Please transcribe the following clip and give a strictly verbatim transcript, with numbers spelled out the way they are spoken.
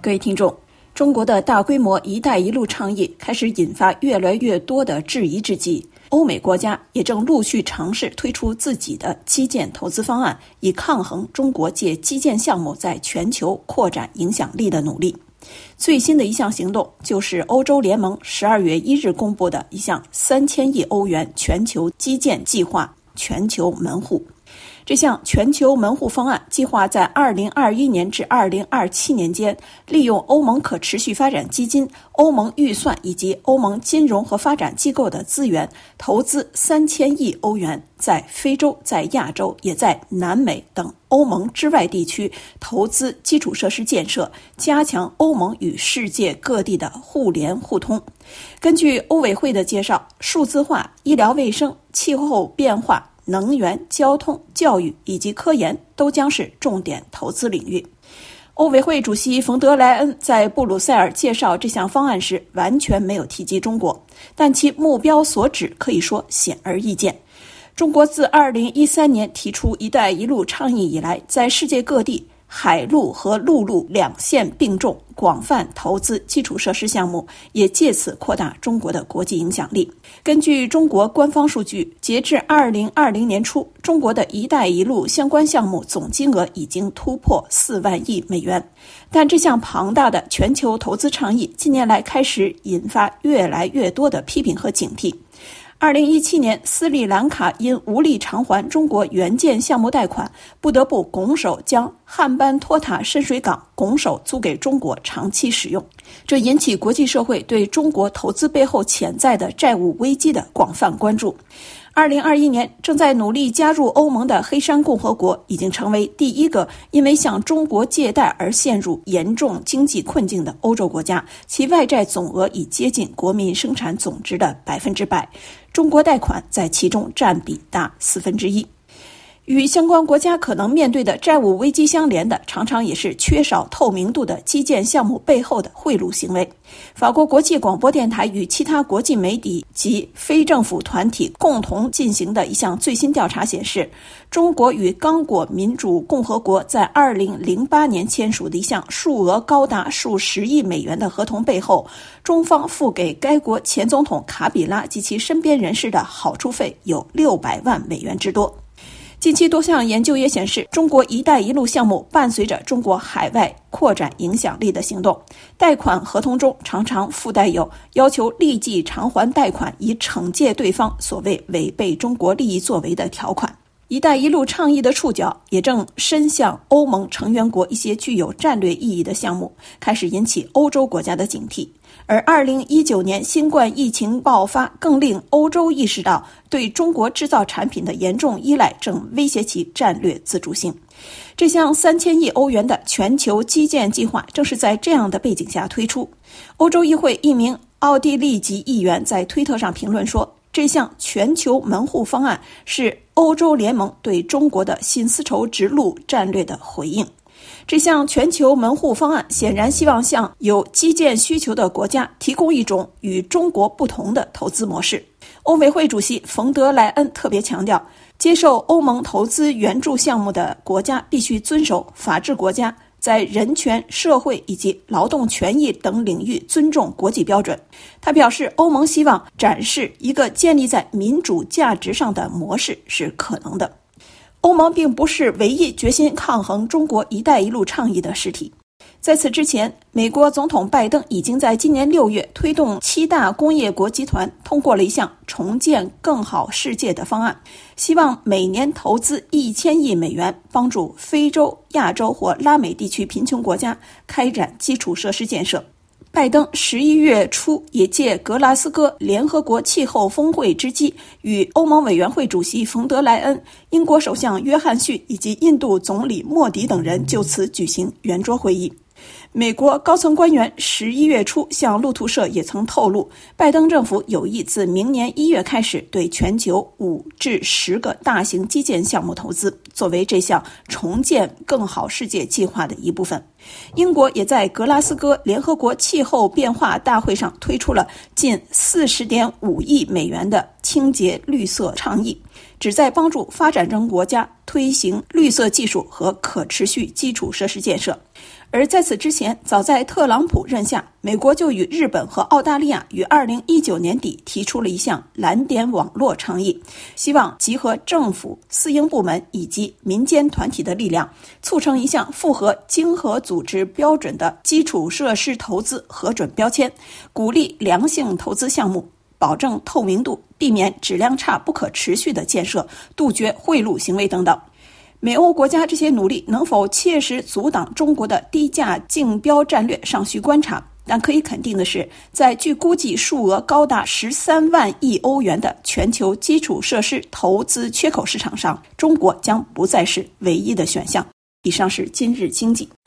各位听众，中国的大规模“一带一路”倡议开始引发越来越多的质疑之际，欧美国家也正陆续尝试推出自己的基建投资方案，以抗衡中国借基建项目在全球扩展影响力的努力。最新的一项行动就是欧洲联盟十二月一日公布的一项三千亿欧元全球基建计划——全球门户。这项全球门户方案计划在二零二一年至二零二七年间，利用欧盟可持续发展基金、欧盟预算以及欧盟金融和发展机构的资源，投资三千亿欧元，在非洲、在亚洲，也在南美等欧盟之外地区投资基础设施建设，加强欧盟与世界各地的互联互通。根据欧委会的介绍，数字化、医疗卫生、气候变化、能源、交通、教育以及科研都将是重点投资领域。欧委会主席冯德莱恩在布鲁塞尔介绍这项方案时完全没有提及中国，但其目标所指可以说显而易见。中国自二零一三年提出“一带一路”倡议以来，在世界各地海陆和陆路两线并重，广泛投资基础设施项目，也借此扩大中国的国际影响力。根据中国官方数据，截至二零二零年初，中国的一带一路相关项目总金额已经突破四万亿美元。但这项庞大的全球投资倡议近年来开始引发越来越多的批评和警惕。二零一七年，斯里兰卡因无力偿还中国援建项目贷款，不得不拱手将汉班托塔深水港拱手租给中国长期使用，这引起国际社会对中国投资背后潜在的债务危机的广泛关注。二零二一年，正在努力加入欧盟的黑山共和国已经成为第一个因为向中国借贷而陷入严重经济困境的欧洲国家，其外债总额已接近国民生产总值的百分之百，中国贷款在其中占比达四分之一。与相关国家可能面对的债务危机相连的，常常也是缺少透明度的基建项目背后的贿赂行为。法国国际广播电台与其他国际媒体及非政府团体共同进行的一项最新调查显示，中国与刚果民主共和国在二零零八年签署的一项数额高达数十亿美元的合同背后，中方付给该国前总统卡比拉及其身边人士的好处费有六百万美元之多。近期多项研究也显示，中国“一带一路”项目伴随着中国海外扩展影响力的行动，贷款合同中常常附带有要求立即偿还贷款以惩戒对方所谓违背中国利益作为的条款。“一带一路”倡议的触角也正伸向欧盟成员国一些具有战略意义的项目，开始引起欧洲国家的警惕。而二零一九年新冠疫情爆发更令欧洲意识到对中国制造产品的严重依赖正威胁其战略自主性。这项三千亿欧元的全球基建计划正是在这样的背景下推出。欧洲议会一名奥地利籍议员在推特上评论说，这项全球门户方案是欧洲联盟对中国的新丝绸之路战略的回应。这项全球门户方案显然希望向有基建需求的国家提供一种与中国不同的投资模式。欧委会主席冯德莱恩特别强调，接受欧盟投资援助项目的国家必须遵守法治国家在人权、社会以及劳动权益等领域尊重国际标准。他表示，欧盟希望展示一个建立在民主价值上的模式是可能的。欧盟并不是唯一决心抗衡中国“一带一路”倡议的实体。在此之前，美国总统拜登已经在今年六月推动七大工业国集团通过了一项重建更好世界的方案，希望每年投资一千亿美元，帮助非洲、亚洲或拉美地区贫穷国家开展基础设施建设。拜登十一月初也借格拉斯哥联合国气候峰会之机，与欧盟委员会主席冯德莱恩、英国首相约翰逊以及印度总理莫迪等人就此举行圆桌会议。美国高层官员十一月初向路透社也曾透露，拜登政府有意自明年一月开始对全球五至十个大型基建项目投资，作为这项重建更好世界计划的一部分。 英国也在格拉斯哥联合国气候变化大会上推出了近 四十点五亿美元的清洁绿色倡议，旨在帮助发展中国家推行绿色技术和可持续基础设施建设。而在此之前，早在特朗普任下，美国就与日本和澳大利亚于二零一九年底提出了一项蓝点网络倡议，希望集合政府、私营部门以及民间团体的力量，促成一项符合经合组织标准的基础设施投资核准标签，鼓励良性投资项目，保证透明度，避免质量差不可持续的建设，杜绝贿赂行为等等。美欧国家这些努力能否切实阻挡中国的低价竞标战略尚需观察，但可以肯定的是，在据估计数额高达十三万亿欧元的全球基础设施投资缺口市场上，中国将不再是唯一的选项。以上是今日经济。